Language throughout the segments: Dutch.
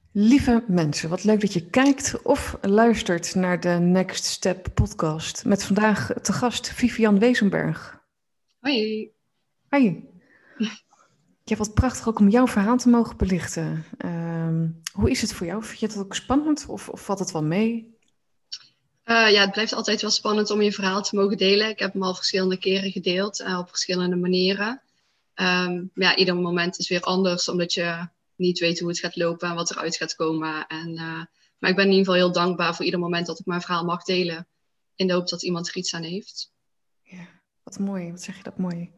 Lieve mensen, wat leuk dat je kijkt of luistert naar de Next Step podcast. Met vandaag te gast Vivian Wezenberg. Hoi. Hoi. Ja, wat prachtig ook om jouw verhaal te mogen belichten. Hoe is het voor jou? Vind je het ook spannend of valt het wel mee? Ja, het blijft altijd wel spannend om je verhaal te mogen delen. Ik heb hem al verschillende keren gedeeld, op verschillende manieren. Maar ja, ieder moment is weer anders, omdat je niet weet hoe het gaat lopen en wat eruit gaat komen. Maar ik ben in ieder geval heel dankbaar voor ieder moment dat ik mijn verhaal mag delen. In de hoop dat iemand er iets aan heeft. Ja, wat mooi. Wat zeg je dat mooi.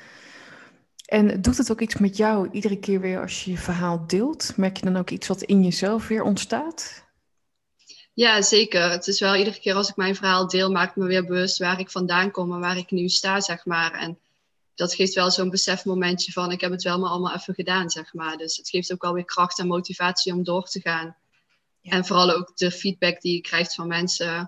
En doet het ook iets met jou iedere keer weer als je je verhaal deelt? Merk je dan ook iets wat in jezelf weer ontstaat? Ja, zeker. Het is wel iedere keer als ik mijn verhaal deel, maak ik me weer bewust waar ik vandaan kom en waar ik nu sta, zeg maar. En dat geeft wel zo'n besefmomentje van, ik heb het wel maar allemaal even gedaan, zeg maar. Dus het geeft ook wel weer kracht en motivatie om door te gaan. Ja. En vooral ook de feedback die je krijgt van mensen.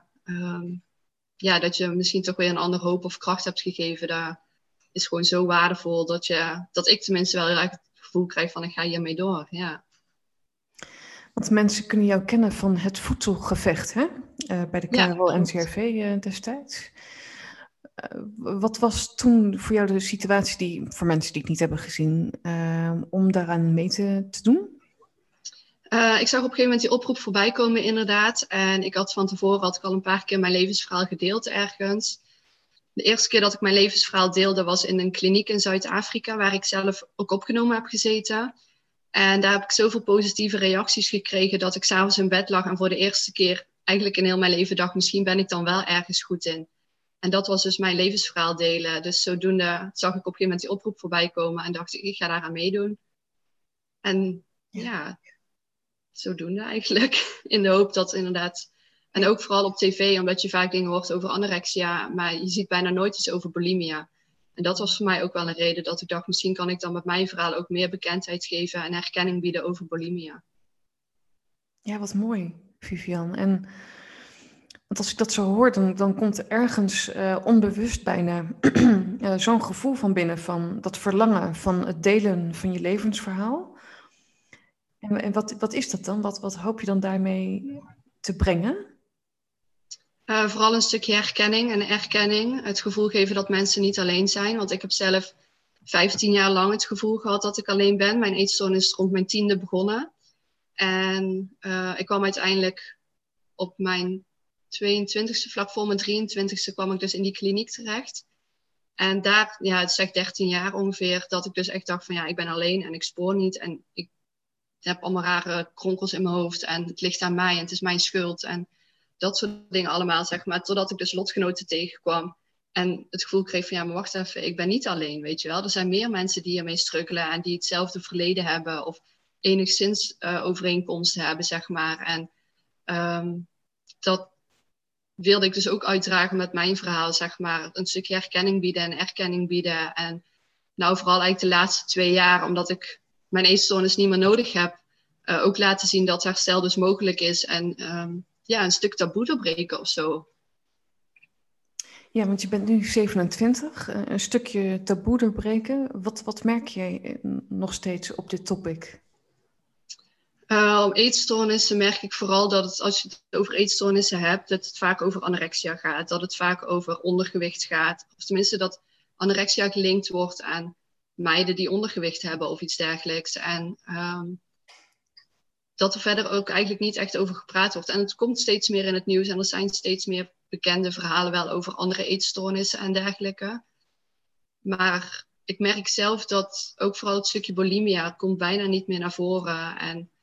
Ja, dat je misschien toch weer een andere hoop of kracht hebt gegeven. Dat is gewoon zo waardevol dat ik tenminste wel heel erg het gevoel krijg van, ik ga hiermee door, ja. Want mensen kunnen jou kennen van het voedselgevecht, hè? Bij de Ja, KRO-NCRV destijds. Wat was toen voor jou de situatie voor mensen die het niet hebben gezien, om daaraan mee te doen? Ik zag op een gegeven moment die oproep voorbij komen, inderdaad. En ik had van tevoren al een paar keer mijn levensverhaal gedeeld ergens. De eerste keer dat ik mijn levensverhaal deelde was in een kliniek in Zuid-Afrika, waar ik zelf ook opgenomen heb gezeten. En daar heb ik zoveel positieve reacties gekregen dat ik 's avonds in bed lag en voor de eerste keer eigenlijk in heel mijn leven dacht, misschien ben ik dan wel ergens goed in. En dat was dus mijn levensverhaal delen. Dus zodoende zag ik op een gegeven moment die oproep voorbij komen en dacht ik ga daaraan meedoen. En ja, zodoende eigenlijk. In de hoop dat inderdaad... En ook vooral op tv, omdat je vaak dingen hoort over anorexia, maar je ziet bijna nooit iets over bulimia. En dat was voor mij ook wel een reden dat ik dacht, misschien kan ik dan met mijn verhaal ook meer bekendheid geven en erkenning bieden over bulimia. Ja, wat mooi, Vivian. Want als ik dat zo hoor, dan komt er ergens onbewust bijna zo'n gevoel van binnen, van dat verlangen van het delen van je levensverhaal. En wat is dat dan? Wat hoop je dan daarmee te brengen? Vooral een stukje herkenning en erkenning. Het gevoel geven dat mensen niet alleen zijn. Want ik heb zelf 15 jaar lang het gevoel gehad dat ik alleen ben. Mijn eetstoornis is rond mijn 10e begonnen. En ik kwam uiteindelijk op mijn 22e, vlak voor mijn 23e, kwam ik dus in die kliniek terecht. En daar, ja, het is echt 13 jaar ongeveer, dat ik dus echt dacht van ja, ik ben alleen en ik spoor niet. En ik heb allemaal rare kronkels in mijn hoofd en het ligt aan mij en het is mijn schuld. En dat soort dingen allemaal, zeg maar. Totdat ik dus lotgenoten tegenkwam. En het gevoel kreeg van ja, maar wacht even, ik ben niet alleen, weet je wel. Er zijn meer mensen die hiermee struggelen en die hetzelfde verleden hebben. Of enigszins overeenkomsten hebben, zeg maar. En dat wilde ik dus ook uitdragen met mijn verhaal, zeg maar. Een stukje herkenning bieden en erkenning bieden. En nou, vooral eigenlijk de laatste 2 jaar, omdat ik mijn eetstoornis niet meer nodig heb, ook laten zien dat herstel dus mogelijk is. En ja, een stuk taboe doorbreken of zo. Ja, want je bent nu 27, een stukje taboe doorbreken. Wat merk jij nog steeds op dit topic? Om eetstoornissen merk ik vooral dat het, als je het over eetstoornissen hebt, dat het vaak over anorexia gaat. Dat het vaak over ondergewicht gaat. Of tenminste dat anorexia gelinkt wordt aan meiden die ondergewicht hebben of iets dergelijks. En dat er verder ook eigenlijk niet echt over gepraat wordt. En het komt steeds meer in het nieuws en er zijn steeds meer bekende verhalen wel over andere eetstoornissen en dergelijke. Maar ik merk zelf dat ook vooral het stukje bulimia komt bijna niet meer naar voren.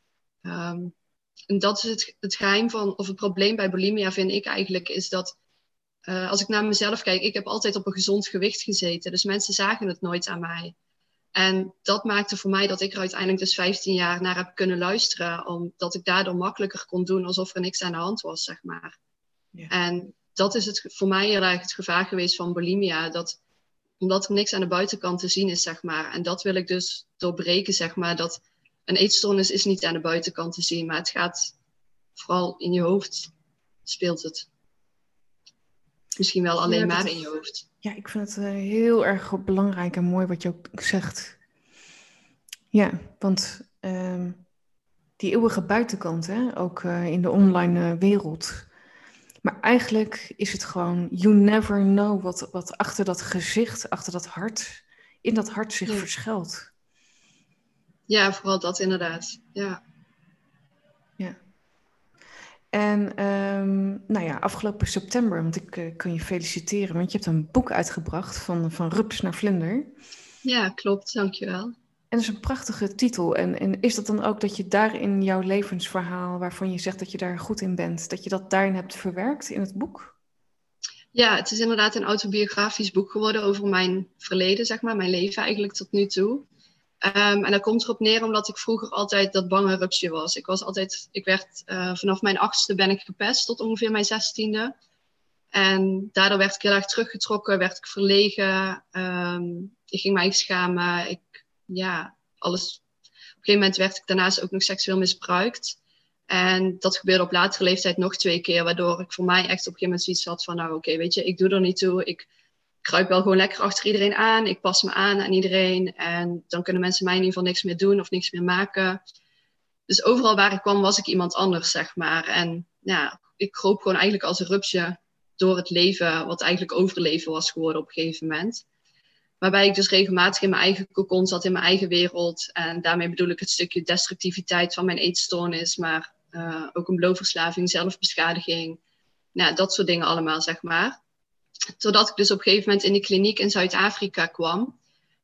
En dat is het geheim van, of het probleem bij bulimia vind ik eigenlijk, is dat als ik naar mezelf kijk, ik heb altijd op een gezond gewicht gezeten. Dus mensen zagen het nooit aan mij. En dat maakte voor mij dat ik er uiteindelijk dus 15 jaar naar heb kunnen luisteren. Omdat ik daardoor makkelijker kon doen alsof er niks aan de hand was, zeg maar. Ja. En dat is voor mij heel erg het gevaar geweest van bulimia. Omdat er niks aan de buitenkant te zien is, zeg maar. En dat wil ik dus doorbreken, zeg maar. Dat een eetstoornis is niet aan de buitenkant te zien. Maar het gaat vooral in je hoofd speelt het. Misschien wel alleen maar in je hoofd. Ja, ik vind het heel erg belangrijk en mooi wat je ook zegt. Ja, want Die eeuwige buitenkant, hè? Ook in de online wereld. Maar eigenlijk is het gewoon, you never know wat achter dat gezicht, achter dat hart, in dat hart zich Ja. verschuilt. Ja, vooral dat inderdaad. Ja. Ja. En nou ja, afgelopen september, want ik kan je feliciteren, want je hebt een boek uitgebracht van Rups naar Vlinder. Ja, klopt. Dankjewel. En dat is een prachtige titel. En is dat dan ook dat je daarin jouw levensverhaal, waarvan je zegt dat je daar goed in bent, dat je dat daarin hebt verwerkt in het boek? Ja, het is inderdaad een autobiografisch boek geworden over mijn verleden, zeg maar. Mijn leven eigenlijk tot nu toe. En dat komt erop neer omdat ik vroeger altijd dat bange rupsje was. Ik werd vanaf mijn 8e ben ik gepest tot ongeveer mijn 16e. En daardoor werd ik heel erg teruggetrokken, werd ik verlegen. Ik ging mij schamen. Alles. Op een gegeven moment werd ik daarnaast ook nog seksueel misbruikt. En dat gebeurde op latere leeftijd nog 2 keer, waardoor ik voor mij echt op een gegeven moment zoiets had van, nou oké, weet je, ik doe er niet toe. Ik kruip wel gewoon lekker achter iedereen aan. Ik pas me aan iedereen. En dan kunnen mensen mij in ieder geval niks meer doen of niks meer maken. Dus overal waar ik kwam was ik iemand anders, zeg maar. En ja, ik kroop gewoon eigenlijk als een rupsje door het leven, wat eigenlijk overleven was geworden op een gegeven moment. Waarbij ik dus regelmatig in mijn eigen cocon zat, in mijn eigen wereld. En daarmee bedoel ik het stukje destructiviteit van mijn eetstoornis, maar ook een blootverslaving, zelfbeschadiging. Nou, dat soort dingen allemaal, zeg maar. Totdat ik dus op een gegeven moment in de kliniek in Zuid-Afrika kwam.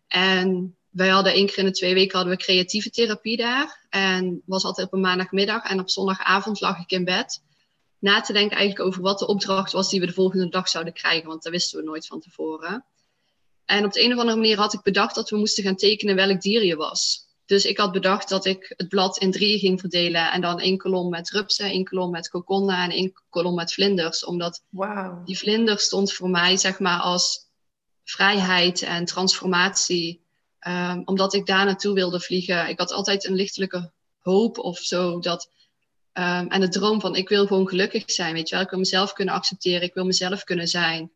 En wij hadden 1 keer in de 2 weken hadden we creatieve therapie daar. En was altijd op een maandagmiddag. En op zondagavond lag ik in bed. Na te denken eigenlijk over wat de opdracht was die we de volgende dag zouden krijgen. Want dat wisten we nooit van tevoren. En op de een of andere manier had ik bedacht dat we moesten gaan tekenen welk dier je was. Dus ik had bedacht dat ik het blad in 3 ging verdelen. En dan 1 kolom met rupsen, 1 kolom met kokonnen en 1 kolom met vlinders. Omdat die vlinder stond voor mij, zeg maar, als vrijheid en transformatie. Omdat ik daar naartoe wilde vliegen. Ik had altijd een lichtelijke hoop of zo. En de droom van, ik wil gewoon gelukkig zijn, weet je wel. Ik wil mezelf kunnen accepteren. Ik wil mezelf kunnen zijn.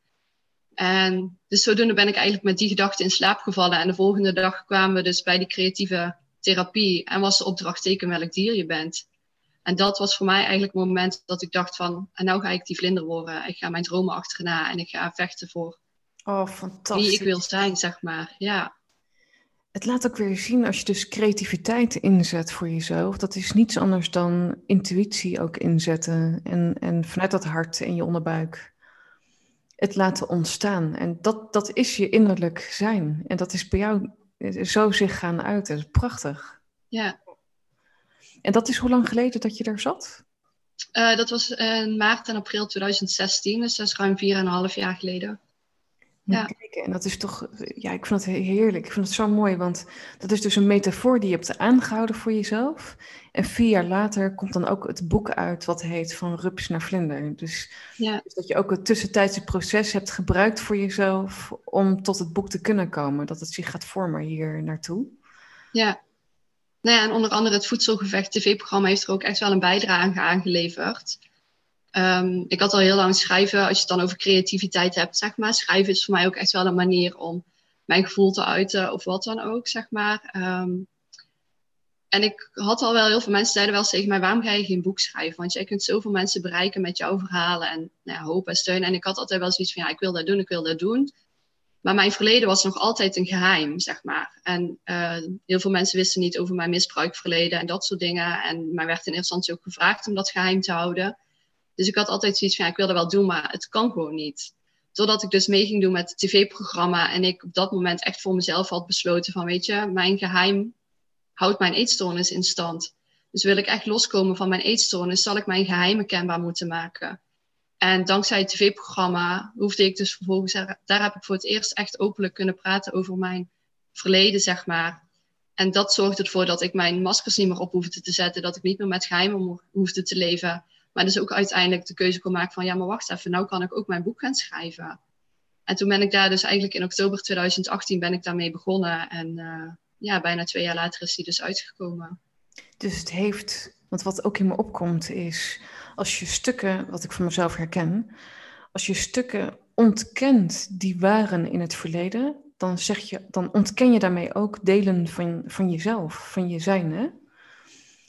En dus zodoende ben ik eigenlijk met die gedachte in slaap gevallen. En de volgende dag kwamen we dus bij die creatieve therapie. En was de opdracht teken welk dier je bent. En dat was voor mij eigenlijk het moment dat ik dacht van, en nou ga ik die vlinder worden. Ik ga mijn dromen achterna en ik ga vechten voor wie ik wil zijn, zeg maar. Ja. Het laat ook weer zien, als je dus creativiteit inzet voor jezelf, dat is niets anders dan intuïtie ook inzetten. En vanuit dat hart en je onderbuik het laten ontstaan. En dat is je innerlijk zijn. En dat is bij jou zo zich gaan uiten. Dat is prachtig. Ja. En dat is hoe lang geleden dat je daar zat? Dat was in maart en april 2016, dus dat is ruim 4,5 jaar geleden. Ja. Kijken. En dat is toch, ja, ik vind het heerlijk. Ik vind het zo mooi, want dat is dus een metafoor die je hebt aangehouden voor jezelf. En 4 jaar later komt dan ook het boek uit wat heet Van Rups naar Vlinder. Dus dat je ook het tussentijdse proces hebt gebruikt voor jezelf om tot het boek te kunnen komen. Dat het zich gaat vormen hier naartoe. Ja. Nou ja, en onder andere het Voedselgevecht TV-programma heeft er ook echt wel een bijdrage aan geleverd. Ik had al heel lang schrijven, als je het dan over creativiteit hebt, zeg maar. Schrijven is voor mij ook echt wel een manier om mijn gevoel te uiten of wat dan ook, zeg maar. En ik had al wel, heel veel mensen zeiden wel eens tegen mij, waarom ga je geen boek schrijven? Want jij kunt zoveel mensen bereiken met jouw verhalen en nou ja, hoop en steun. En ik had altijd wel zoiets van, ja, ik wil dat doen, ik wil dat doen. Maar mijn verleden was nog altijd een geheim, zeg maar. En heel veel mensen wisten niet over mijn misbruikverleden en dat soort dingen. En mij werd in eerste instantie ook gevraagd om dat geheim te houden. Dus ik had altijd zoiets van, ja, ik wil dat wel doen, maar het kan gewoon niet. Totdat ik dus mee ging doen met het tv-programma en ik op dat moment echt voor mezelf had besloten van, weet je, mijn geheim houdt mijn eetstoornis in stand. Dus wil ik echt loskomen van mijn eetstoornis, zal ik mijn geheimen kenbaar moeten maken. En dankzij het tv-programma hoefde ik dus vervolgens, daar heb ik voor het eerst echt openlijk kunnen praten over mijn verleden, zeg maar. En dat zorgde ervoor dat ik mijn maskers niet meer op hoefde te zetten, dat ik niet meer met geheimen hoefde te leven. Maar dus ook uiteindelijk de keuze kon maken van, ja, maar wacht even, nou kan ik ook mijn boek gaan schrijven. En toen ben ik daar dus eigenlijk in oktober 2018 ben ik daarmee begonnen. En bijna 2 jaar later is die dus uitgekomen. Dus het heeft, want wat ook in me opkomt is, als je stukken, wat ik van mezelf herken, als je stukken ontkent die waren in het verleden, dan ontken je daarmee ook delen van jezelf, van je zijn, hè?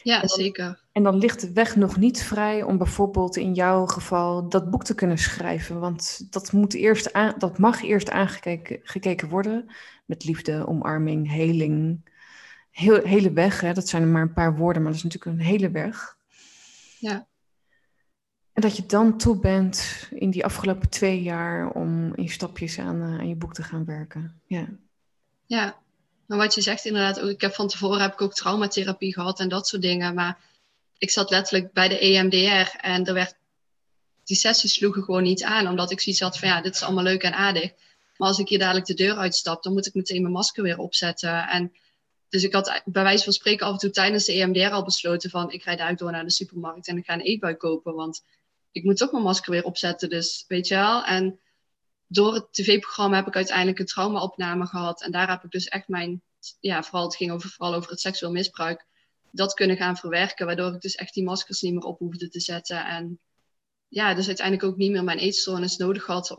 Ja, zeker. En dan ligt de weg nog niet vrij om bijvoorbeeld in jouw geval dat boek te kunnen schrijven. Want dat mag eerst gekeken worden. Met liefde, omarming, heling. Hele weg, hè? Dat zijn er maar een paar woorden, maar dat is natuurlijk een hele weg. Ja. En dat je dan toe bent in die afgelopen 2 jaar om in stapjes aan je boek te gaan werken. Ja. Ja, maar wat je zegt inderdaad, ook, van tevoren heb ik ook traumatherapie gehad en dat soort dingen. Maar ik zat letterlijk bij de EMDR en die sessies sloegen gewoon niet aan. Omdat ik zoiets had van ja, dit is allemaal leuk en aardig. Maar als ik hier dadelijk de deur uitstap, dan moet ik meteen mijn masker weer opzetten. En dus ik had bij wijze van spreken af en toe tijdens de EMDR al besloten van ik rijd uit door naar de supermarkt en ik ga een eetbui kopen. Want ik moet toch mijn masker weer opzetten. Dus weet je wel. En door het tv-programma heb ik uiteindelijk een traumaopname gehad. En daar heb ik dus echt het ging vooral over het seksueel misbruik, dat kunnen gaan verwerken. Waardoor ik dus echt die maskers niet meer op hoefde te zetten. En ja, dus uiteindelijk ook niet meer mijn eetstoornis nodig had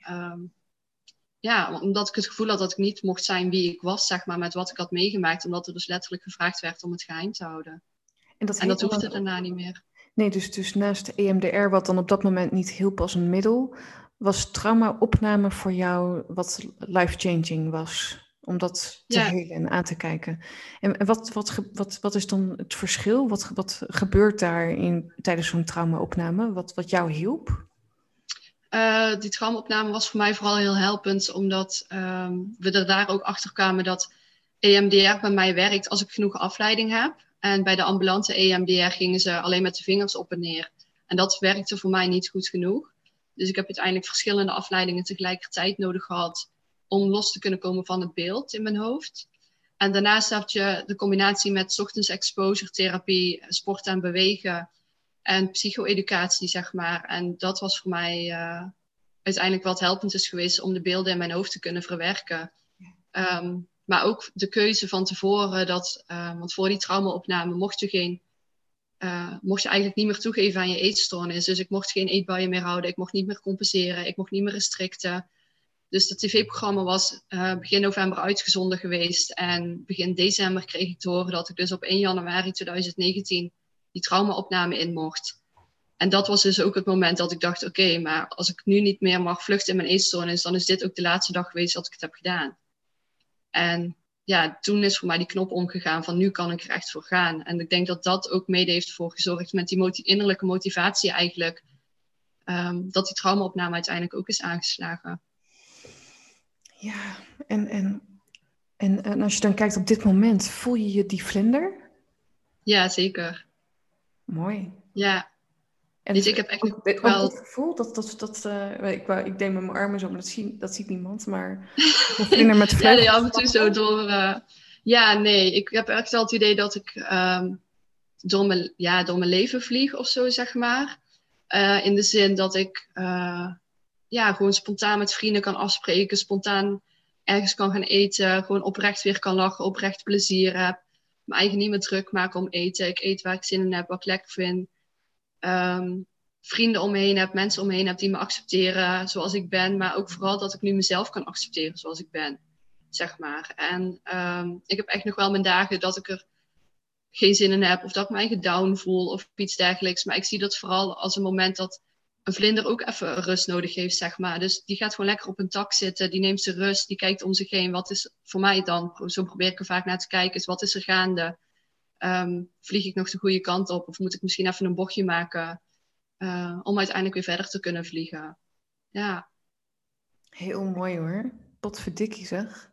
omdat ik het gevoel had dat ik niet mocht zijn wie ik was, zeg maar, met wat ik had meegemaakt. Omdat er dus letterlijk gevraagd werd om het geheim te houden. En dat hoefde daarna niet meer. Nee, dus naast EMDR, wat dan op dat moment niet hielp als een middel, was traumaopname voor jou wat life-changing was? Om dat te helen en aan te kijken. En wat is dan het verschil? Wat gebeurt daar tijdens zo'n traumaopname? Wat jou hielp? Die traumaopname was voor mij vooral heel helpend, omdat we er daar ook achter kwamen dat EMDR bij mij werkt als ik genoeg afleiding heb. En bij de ambulante EMDR gingen ze alleen met de vingers op en neer. En dat werkte voor mij niet goed genoeg. Dus ik heb uiteindelijk verschillende afleidingen tegelijkertijd nodig gehad om los te kunnen komen van het beeld in mijn hoofd. En daarnaast heb je de combinatie met 's ochtends exposure therapie, sport en bewegen en psycho-educatie, zeg maar. En dat was voor mij uiteindelijk wat helpend is geweest om de beelden in mijn hoofd te kunnen verwerken. Maar ook de keuze van tevoren, want voor die traumaopname mocht je eigenlijk niet meer toegeven aan je eetstoornis. Dus ik mocht geen eetbuien meer houden, ik mocht niet meer compenseren, ik mocht niet meer restricten. Dus dat tv-programma was begin november uitgezonden geweest. En begin december kreeg ik te horen dat ik dus op 1 januari 2019 die traumaopname in mocht. En dat was dus ook het moment dat ik dacht, oké, maar als ik nu niet meer mag vluchten in mijn eetstoornis, dan is dit ook de laatste dag geweest dat ik het heb gedaan. En ja, toen is voor mij die knop omgegaan van nu kan ik er echt voor gaan. En ik denk dat dat ook mede heeft voor gezorgd met die innerlijke motivatie eigenlijk, dat die traumaopname uiteindelijk ook is aangeslagen. Ja, en als je dan kijkt op dit moment, voel je die vlinder? Ja, zeker. Mooi. Ja. En dus ik heb echt nog wel dat gevoel, ik deed met mijn armen zo, maar dat ziet niemand, maar een vlinder met vleugels. Ja, af en toe zo door. Ik heb echt wel het idee dat ik door mijn leven vlieg of zo, zeg maar. In de zin dat ik gewoon spontaan met vrienden kan afspreken, spontaan ergens kan gaan eten, gewoon oprecht weer kan lachen, oprecht plezier heb. Mijn eigen niet meer druk maken om eten. Ik eet waar ik zin in heb, wat ik lekker vind. Vrienden om me heen heb, mensen om me heen heb die me accepteren zoals ik ben. Maar ook vooral dat ik nu mezelf kan accepteren zoals ik ben, zeg maar. En ik heb echt nog wel mijn dagen dat ik er geen zin in heb of dat ik me eigen down voel of iets dergelijks. Maar ik zie dat vooral als een moment dat een vlinder ook even rust nodig heeft, zeg maar. Dus die gaat gewoon lekker op een tak zitten, die neemt zijn rust, die kijkt om zich heen. Wat is voor mij dan, zo probeer ik er vaak naar te kijken, is wat is er gaande? Vlieg ik nog de goede kant op of moet ik misschien even een bochtje maken om uiteindelijk weer verder te kunnen vliegen? Ja. Heel mooi hoor. Potverdikkie zeg.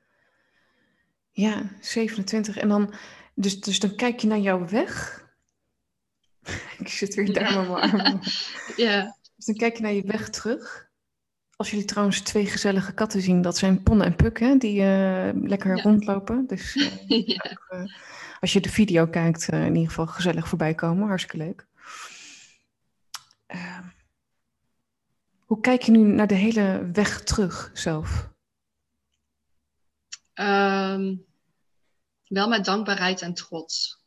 Ja, 27. En dan, dus dan kijk je naar jouw weg. Ik zit weer daar met mijn armen. Ja. Dus dan kijk je naar je weg terug. Als jullie trouwens 2 gezellige katten zien, dat zijn Pon en Puk, hè, die lekker rondlopen. Dus als je de video kijkt, in ieder geval gezellig voorbij komen. Hartstikke leuk. Hoe kijk je nu naar de hele weg terug zelf? Wel met dankbaarheid en trots.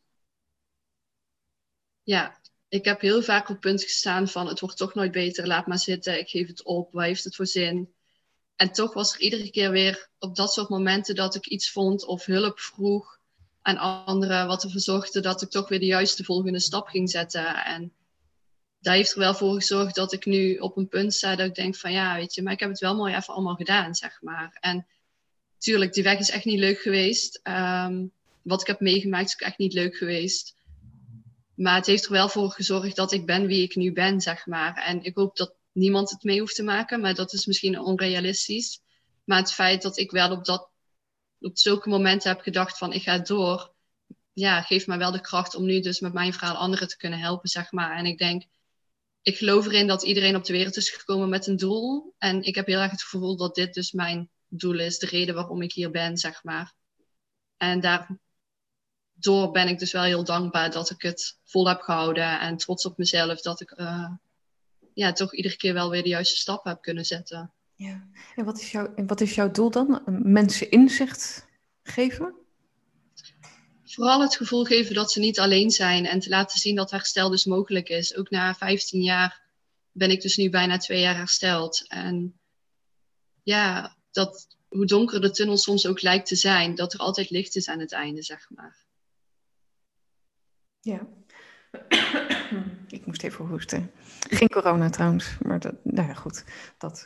Ja, ik heb heel vaak op het punt gestaan van het wordt toch nooit beter, laat maar zitten, ik geef het op, waar heeft het voor zin? En toch was er iedere keer weer op dat soort momenten dat ik iets vond of hulp vroeg aan anderen, wat ervoor zorgde dat ik toch weer de juiste volgende stap ging zetten. En dat heeft er wel voor gezorgd dat ik nu op een punt sta dat ik denk van ja, weet je, maar ik heb het wel mooi even allemaal gedaan, zeg maar. En tuurlijk, die weg is echt niet leuk geweest. Wat ik heb meegemaakt is ook echt niet leuk geweest. Maar het heeft er wel voor gezorgd dat ik ben wie ik nu ben, zeg maar. En ik hoop dat niemand het mee hoeft te maken, maar dat is misschien onrealistisch. Maar het feit dat ik wel op zulke momenten heb gedacht van ik ga door, ja, geeft mij wel de kracht om nu dus met mijn verhaal anderen te kunnen helpen, zeg maar. En ik denk, ik geloof erin dat iedereen op de wereld is gekomen met een doel. En ik heb heel erg het gevoel dat dit dus mijn doel is, de reden waarom ik hier ben, zeg maar. En daardoor ben ik dus wel heel dankbaar dat ik het vol heb gehouden en trots op mezelf dat ik toch iedere keer wel weer de juiste stap heb kunnen zetten. Ja. En wat is jouw doel dan? Mensen inzicht geven? Vooral het gevoel geven dat ze niet alleen zijn en te laten zien dat herstel dus mogelijk is. Ook na 15 jaar ben ik dus nu bijna 2 jaar hersteld. En ja, dat hoe donker de tunnel soms ook lijkt te zijn, dat er altijd licht is aan het einde, zeg maar. Ja. Ik moest even hoesten. Geen corona trouwens, maar nou ja, goed. Dat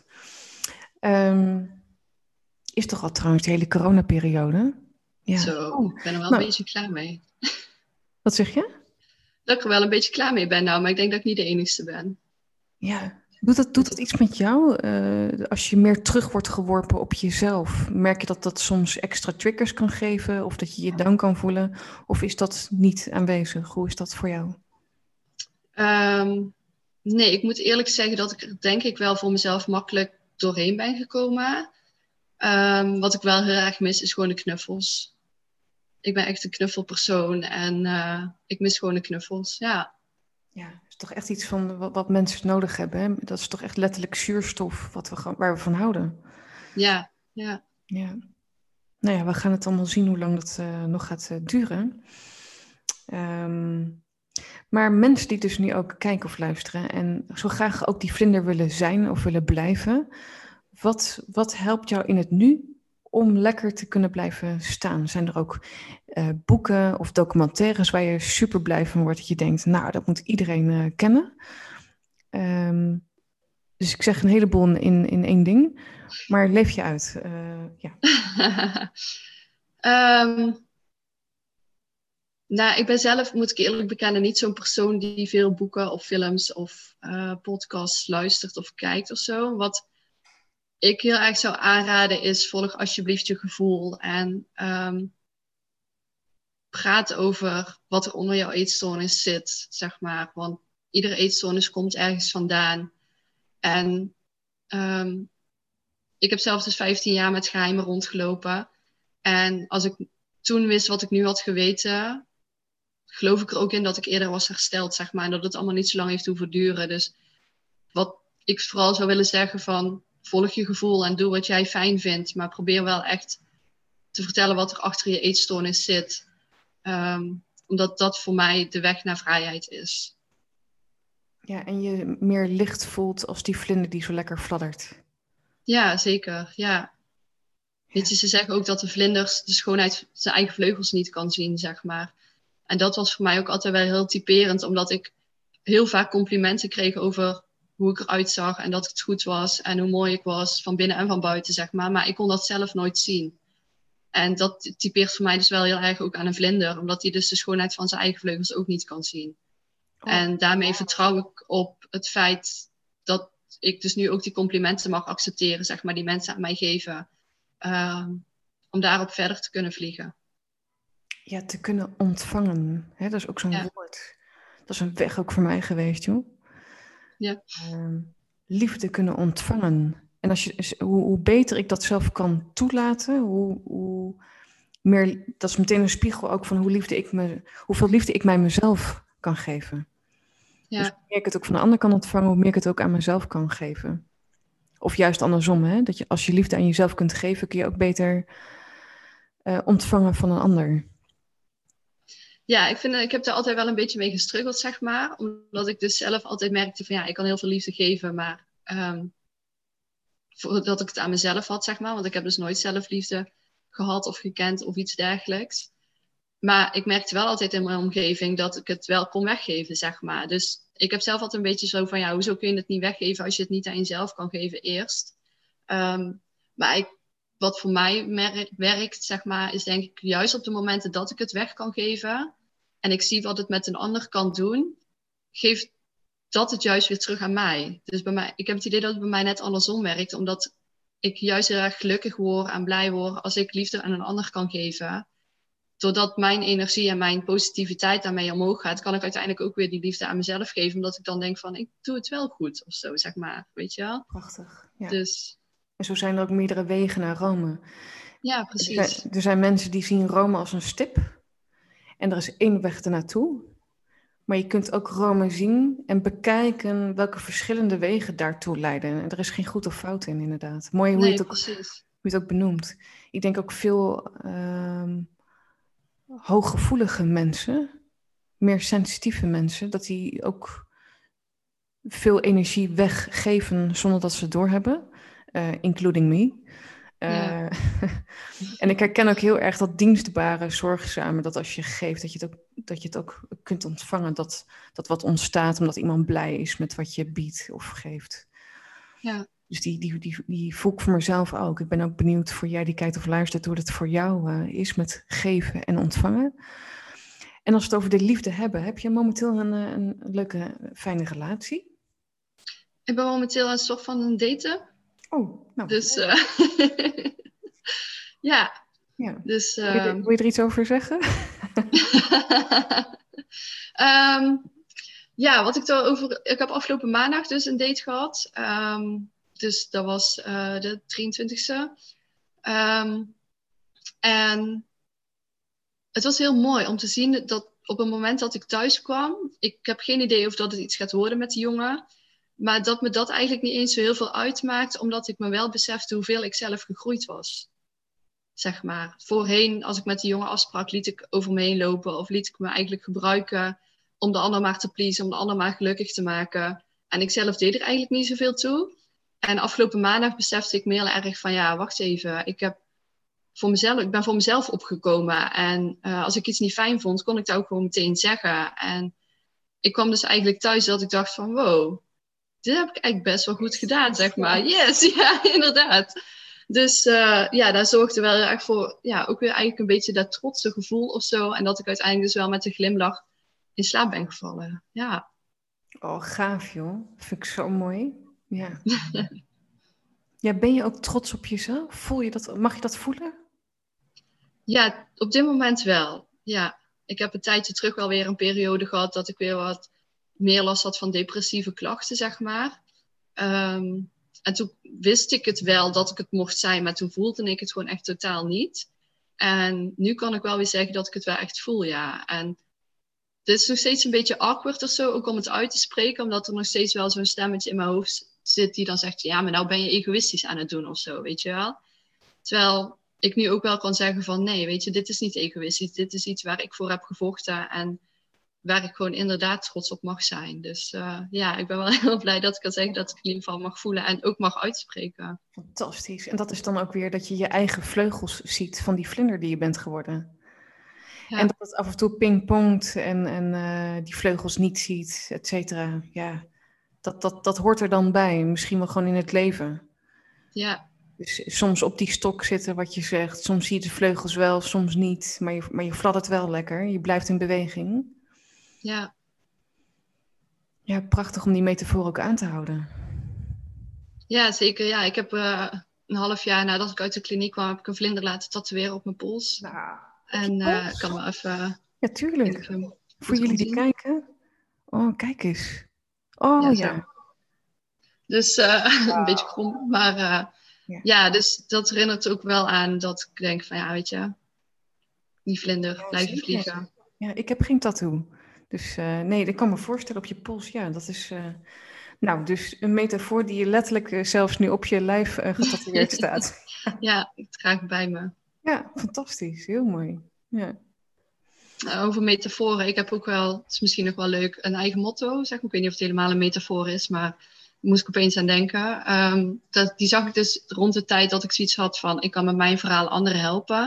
is toch al trouwens de hele coronaperiode? Ja. Zo, ik ben er wel een beetje klaar mee. Wat zeg je? Dat ik er wel een beetje klaar mee ben nou, maar ik denk dat ik niet de enigste ben. Ja. Doet dat iets met jou? Als je meer terug wordt geworpen op jezelf, merk je dat dat soms extra triggers kan geven? Of dat je je down kan voelen? Of is dat niet aanwezig? Hoe is dat voor jou? Nee, ik moet eerlijk zeggen dat ik er denk ik wel voor mezelf makkelijk doorheen ben gekomen. Wat ik wel heel erg mis is gewoon de knuffels. Ik ben echt een knuffelpersoon en ik mis gewoon de knuffels, ja. Ja, dat is toch echt iets van wat mensen nodig hebben. Hè? Dat is toch echt letterlijk zuurstof waar we van houden. Ja. Ja. Nou ja, we gaan het allemaal zien hoe lang dat nog gaat duren. Maar mensen die dus nu ook kijken of luisteren en zo graag ook die vlinder willen zijn of willen blijven, wat helpt jou in het nu om lekker te kunnen blijven staan? Zijn er ook boeken of documentaires waar je super blij van wordt, dat je denkt, nou, dat moet iedereen kennen? Dus ik zeg een heleboel in één ding, maar leef je uit. Ja. Nou, ik ben zelf, moet ik eerlijk bekennen, niet zo'n persoon die veel boeken of films of podcasts luistert of kijkt of zo. Wat ik heel erg zou aanraden is, volg alsjeblieft je gevoel en praat over wat er onder jouw eetstoornis zit, zeg maar. Want iedere eetstoornis komt ergens vandaan. En ik heb zelf dus 15 jaar met geheimen rondgelopen. En als ik toen wist wat ik nu had geweten, geloof ik er ook in dat ik eerder was hersteld, zeg maar. En dat het allemaal niet zo lang heeft hoeven duren. Dus wat ik vooral zou willen zeggen van, volg je gevoel en doe wat jij fijn vindt. Maar probeer wel echt te vertellen wat er achter je eetstoornis zit. Omdat dat voor mij de weg naar vrijheid is. Ja, en je meer licht voelt als die vlinder die zo lekker fladdert. Ja, zeker. Ja. Weet je, ze zeggen ook dat de vlinders de schoonheid zijn eigen vleugels niet kan zien, zeg maar. En dat was voor mij ook altijd wel heel typerend, omdat ik heel vaak complimenten kreeg over hoe ik eruit zag en dat het goed was en hoe mooi ik was, van binnen en van buiten, zeg maar. Maar ik kon dat zelf nooit zien. En dat typeert voor mij dus wel heel erg ook aan een vlinder, omdat hij dus de schoonheid van zijn eigen vleugels ook niet kan zien. Oh. En daarmee vertrouw ik op het feit dat ik dus nu ook die complimenten mag accepteren, zeg maar, die mensen aan mij geven. Om daarop verder te kunnen vliegen. Ja, te kunnen ontvangen. Hè? Dat is ook zo'n woord. Dat is een weg ook voor mij geweest, joh. Ja. Liefde kunnen ontvangen. En hoe beter ik dat zelf kan toelaten, hoe meer, dat is meteen een spiegel ook van hoeveel liefde ik mij mezelf kan geven. Ja. Dus hoe meer ik het ook van de ander kan ontvangen, hoe meer ik het ook aan mezelf kan geven. Of juist andersom, hè? Dat je als je liefde aan jezelf kunt geven, kun je ook beter ontvangen van een ander. Ja, ik heb daar altijd wel een beetje mee gestruggeld, zeg maar. Omdat ik dus zelf altijd merkte van ja, ik kan heel veel liefde geven, maar voordat ik het aan mezelf had, zeg maar. Want ik heb dus nooit zelf liefde gehad of gekend of iets dergelijks. Maar ik merkte wel altijd in mijn omgeving dat ik het wel kon weggeven, zeg maar. Dus ik heb zelf altijd een beetje zo van, ja, hoezo kun je het niet weggeven als je het niet aan jezelf kan geven eerst? Maar wat voor mij werkt, zeg maar, is denk ik juist op de momenten dat ik het weg kan geven en ik zie wat het met een ander kan doen, geeft dat het juist weer terug aan mij. Dus bij mij, ik heb het idee dat het bij mij net andersom werkt, omdat ik juist heel erg gelukkig word en blij word als ik liefde aan een ander kan geven. Doordat mijn energie en mijn positiviteit daarmee omhoog gaat, kan ik uiteindelijk ook weer die liefde aan mezelf geven, omdat ik dan denk van, ik doe het wel goed of zo, zeg maar. Weet je wel? Prachtig, ja. Dus En zo zijn er ook meerdere wegen naar Rome. ja, precies. Er zijn mensen die zien Rome als een stip. En er is één weg ernaartoe. Maar je kunt ook Rome zien en bekijken welke verschillende wegen daartoe leiden. En er is geen goed of fout in, inderdaad. Mooi hoe je het ook benoemt. Ik denk ook veel hooggevoelige mensen, meer sensitieve mensen, dat die ook veel energie weggeven zonder dat ze het doorhebben. Including me. Ja. En ik herken ook heel erg dat dienstbare, zorgzame, dat als je geeft, dat je het ook kunt ontvangen. Dat wat ontstaat omdat iemand blij is met wat je biedt of geeft. Ja. Dus die voel ik voor mezelf ook. Ik ben ook benieuwd voor jij die kijkt of luistert hoe het voor jou is met geven en ontvangen. En als we het over de liefde hebben, heb je momenteel een leuke, fijne relatie? Ik ben momenteel een soort van een daten. Oh, nou. Dus ja. Dus, wil je er iets over zeggen? Ja, wat ik erover... Ik heb afgelopen maandag dus een date gehad. Dus dat was de 23e. En het was heel mooi om te zien dat op het moment dat ik thuis kwam... Ik heb geen idee of dat het iets gaat worden met die jongen. Maar dat me dat eigenlijk niet eens zo heel veel uitmaakt... omdat ik me wel besefte hoeveel ik zelf gegroeid was. Zeg maar. Voorheen, als ik met die jongen afsprak, liet ik over me heen lopen. Of liet ik me eigenlijk gebruiken om de ander maar te pleasen, om de ander maar gelukkig te maken. En ik zelf deed er eigenlijk niet zoveel toe. En afgelopen maandag besefte ik me heel erg van, ja, wacht even. Ik ben voor mezelf opgekomen. En als ik iets niet fijn vond, kon ik dat ook gewoon meteen zeggen. En ik kwam dus eigenlijk thuis dat ik dacht van, wow, dit heb ik eigenlijk best wel goed gedaan, zeg maar. Yes, ja, inderdaad. Dus ja, daar zorgde wel erg voor, ja, ook weer eigenlijk een beetje dat trotse gevoel of zo. En dat ik uiteindelijk dus wel met een glimlach in slaap ben gevallen. Ja. Oh, gaaf joh. Vind ik zo mooi. Ja. Ja, ben je ook trots op jezelf? Voel je dat? Mag je dat voelen? Ja, op dit moment wel. Ja. Ik heb een tijdje terug wel weer een periode gehad dat ik weer wat meer last had van depressieve klachten, zeg maar. En toen wist ik het wel dat ik het mocht zijn, maar toen voelde ik het gewoon echt totaal niet. En nu kan ik wel weer zeggen dat ik het wel echt voel, ja. En dit is nog steeds een beetje awkward of zo, ook om het uit te spreken, omdat er nog steeds wel zo'n stemmetje in mijn hoofd zit die dan zegt, ja, maar nou ben je egoïstisch aan het doen of zo, weet je wel. Terwijl ik nu ook wel kan zeggen van, nee, weet je, dit is niet egoïstisch. Dit is iets waar ik voor heb gevochten en waar ik gewoon inderdaad trots op mag zijn. Dus ja, ik ben wel heel blij dat ik kan zeggen dat ik in ieder geval mag voelen en ook mag uitspreken. Fantastisch. En dat is dan ook weer dat je je eigen vleugels ziet van die vlinder die je bent geworden. Ja. En dat het af en toe pingpongt en die vleugels niet ziet, et cetera. Ja, dat hoort er dan bij. Misschien wel gewoon in het leven. Ja. Dus soms op die stok zitten wat je zegt. Soms zie je de vleugels wel, soms niet. Maar je fladdert wel lekker. Je blijft in beweging. Ja. Ja, prachtig om die metafoor ook aan te houden. Ja, zeker. Ja, ik heb een half jaar nadat ik uit de kliniek kwam, heb ik een vlinder laten tatoeëren op mijn pols. Nou, en ik kan wel even... Ja, tuurlijk. Voor jullie die kijken. Oh, kijk eens. Oh, ja. Dus een beetje krom. Maar ja, dus dat herinnert ook wel aan dat ik denk van, ja, weet je, die vlinder blijven vliegen. Ja, ik heb geen tattoo. Dus nee, dat kan me voorstellen op je pols. Ja, dat is... Nou, dus een metafoor die je letterlijk zelfs nu op je lijf getatoeëerd staat. Ja, ik draag het bij me. Ja, fantastisch. Heel mooi. Ja. Over metaforen, ik heb ook wel, het is misschien nog wel leuk, een eigen motto. Zeg. Ik weet niet of het helemaal een metafoor is, maar daar moest ik opeens aan denken. Die zag ik dus rond de tijd dat ik zoiets had van, ik kan met mijn verhaal anderen helpen.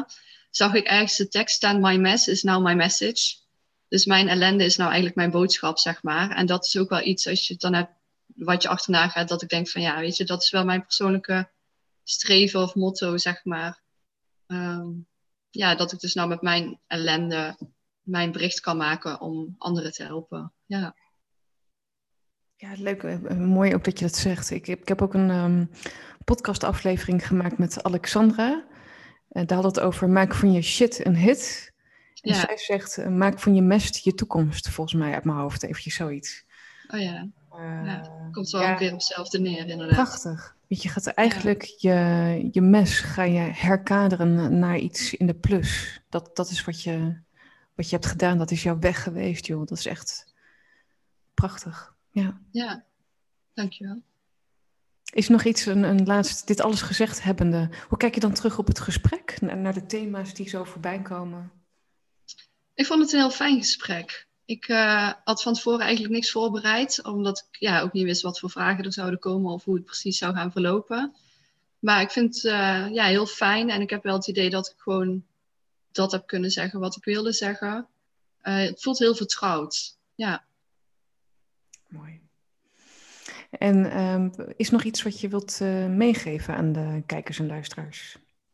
zag ik ergens de tekst staan, my mess is now my message. Dus mijn ellende is nou eigenlijk mijn boodschap, zeg maar. En dat is ook wel iets, als je het dan hebt, wat je achterna gaat, dat ik denk van ja, weet je, dat is wel mijn persoonlijke streven of motto, zeg maar. Ja, dat ik dus nou met mijn ellende mijn bericht kan maken om anderen te helpen. Ja. Ja, leuk. Mooi ook dat je dat zegt. Ik heb ook een podcastaflevering gemaakt met Alexandra. Daar had het over maak van je shit een hit. En zij zegt, maak van je mest je toekomst. Volgens mij uit mijn hoofd eventjes zoiets. Oh ja. Komt wel weer op hetzelfde neer, inderdaad. Prachtig. Want je gaat eigenlijk je mes ga je herkaderen naar iets in de plus. Dat is wat je hebt gedaan. Dat is jouw weg geweest, joh. Dat is echt prachtig. Ja, dankjewel. Is er nog iets, een laatste, dit alles gezegd hebbende, hoe kijk je dan terug op het gesprek? Naar de thema's die zo voorbij komen? Ik vond het een heel fijn gesprek. Ik had van tevoren eigenlijk niks voorbereid, omdat ik ook niet wist wat voor vragen er zouden komen of hoe het precies zou gaan verlopen. Maar ik vind het heel fijn en ik heb wel het idee dat ik gewoon dat heb kunnen zeggen wat ik wilde zeggen. Het voelt heel vertrouwd. Ja. Mooi. En is er nog iets wat je wilt meegeven aan de kijkers en luisteraars?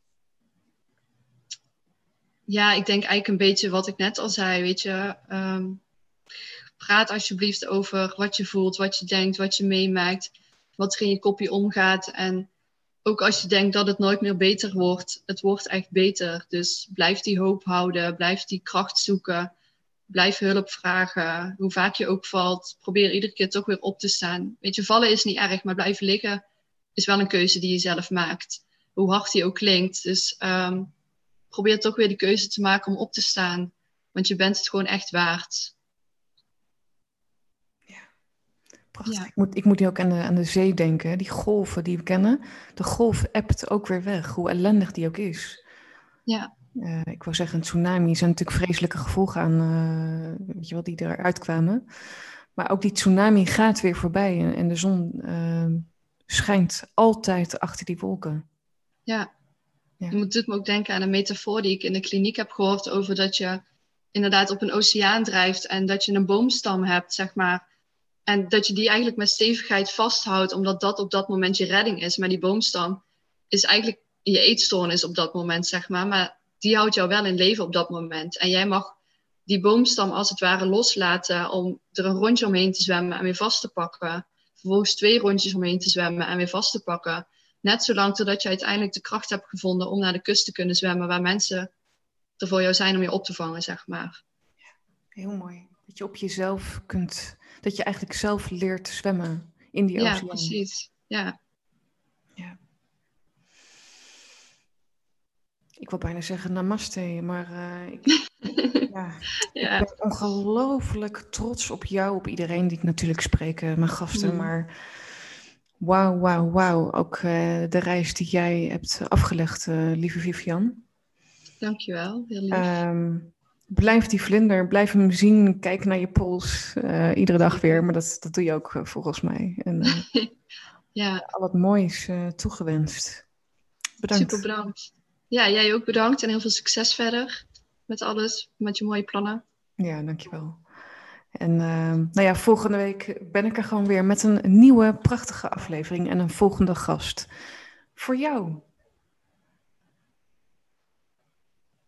Ja, ik denk eigenlijk een beetje wat ik net al zei, weet je. Praat alsjeblieft over wat je voelt, wat je denkt, wat je meemaakt, wat er in je kopje omgaat. En ook als je denkt dat het nooit meer beter wordt, het wordt echt beter. Dus blijf die hoop houden, blijf die kracht zoeken, blijf hulp vragen. Hoe vaak je ook valt, probeer iedere keer toch weer op te staan. Weet je, vallen is niet erg, maar blijven liggen is wel een keuze die je zelf maakt. Hoe hard die ook klinkt. Dus probeer toch weer de keuze te maken om op te staan. Want je bent het gewoon echt waard. Ja, prachtig. Ja. Ik moet nu ook aan de zee denken. Die golven die we kennen. De golf ebbt ook weer weg. Hoe ellendig die ook is. Ja. Ik wou zeggen, een tsunami zijn natuurlijk vreselijke gevolgen aan, weet je wel, die eruit kwamen. Maar ook die tsunami gaat weer voorbij. En de zon schijnt altijd achter die wolken. Ja. Je doet me ook denken aan een metafoor die ik in de kliniek heb gehoord over dat je inderdaad op een oceaan drijft en dat je een boomstam hebt, zeg maar. En dat je die eigenlijk met stevigheid vasthoudt, omdat dat op dat moment je redding is. Maar die boomstam is eigenlijk je eetstoornis op dat moment, zeg maar. Maar die houdt jou wel in leven op dat moment. En jij mag die boomstam als het ware loslaten om er een rondje omheen te zwemmen en weer vast te pakken. Vervolgens 2 rondjes omheen te zwemmen en weer vast te pakken. Net zolang totdat je uiteindelijk de kracht hebt gevonden om naar de kust te kunnen zwemmen, waar mensen er voor jou zijn om je op te vangen, zeg maar. Ja, heel mooi. Dat je op jezelf kunt, dat je eigenlijk zelf leert zwemmen in die oceaan. Ja, precies. Ja. Ik wil bijna zeggen namaste, maar ik ben ongelooflijk trots op jou, op iedereen die ik natuurlijk spreek, mijn gasten, maar wauw. Ook de reis die jij hebt afgelegd, lieve Vivian. Dankjewel, heel lief. Blijf die vlinder, blijf hem zien, kijk naar je pols, iedere dag weer, maar dat doe je ook volgens mij. En al het moois toegewenst. Bedankt. Super bedankt. Ja, jij ook bedankt en heel veel succes verder met alles, met je mooie plannen. Ja, dankjewel. En volgende week ben ik er gewoon weer met een nieuwe prachtige aflevering en een volgende gast voor jou.